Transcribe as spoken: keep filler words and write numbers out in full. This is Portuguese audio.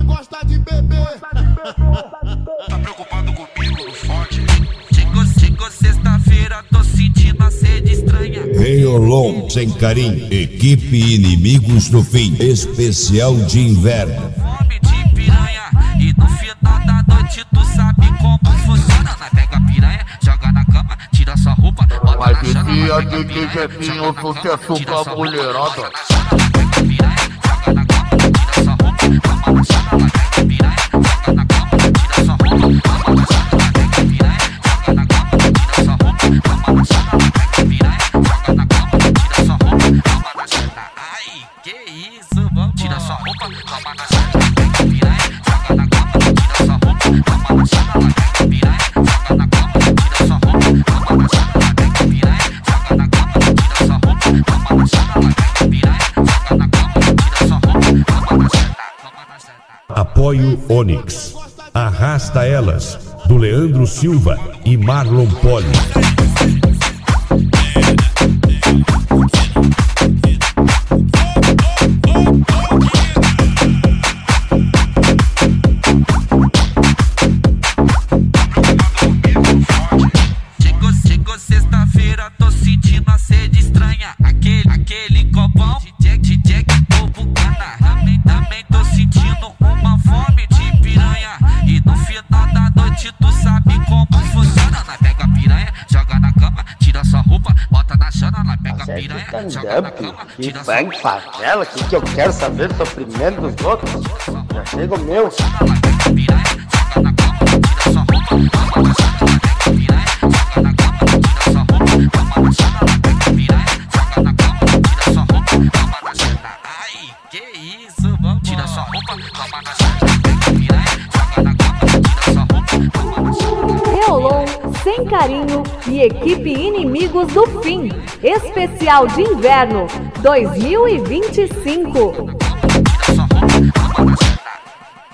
gosta de beber. Tá preocupado comigo no forte? Chegou, chegou sexta-feira, tô sentindo a sede estranha. Reiolon sem carinho, equipe Inimigos do Fim, especial de inverno. Fome de piranha e no final da noite tu sabe como funciona. Nós pega a piranha, joga na cama, tira sua roupa, bota Mas na esse chana. dia de que Jefinho sucesso com a mulherada. Que isso, vamos tira sua roupa, toma na chana, piranha, joga na cama, tira sua roupa, toma na chana, piranha, joga na cama, tira sua roupa, toma na chana, piranha, joga na cama, tira sua roupa, toma na chana, piranha, joga na cama, tira sua roupa, toma na chana, toma na chana. Apoio Onix. Arrasta Elas, do Leandro Silva e Marlon Poli. Chegou, chegou sexta-feira, tô sentindo a sede estranha. Aquele, aquele copão de Jack, de Jack, tô bucana. Também, também tô sentindo uma fome de piranha. E no final da noite tu sabe como funciona. Nós pega a piranha, joga na cama, tira sua roupa, bota na chana. Nós pega a piranha, joga na cama, tira sua roupa. Que favela, que que eu quero saber do sofrimento dos outros? Já chega o meu. Piranha, joga na cama, tira sua roupa, toma na chana. Piranha, joga na cama, tira sua roupa, toma na chana. Piranha, joga na cama, tira sua roupa, toma na chana. Ai, que isso, vamos tira sua roupa, toma na chana. Piranha, joga na cama, tira sua roupa, toma na chana. Reiolon, Sem Carinho e equipe Inimigos do Fim, especial de inverno dois mil e vinte e cinco. Tira sua roupa, toma na chana.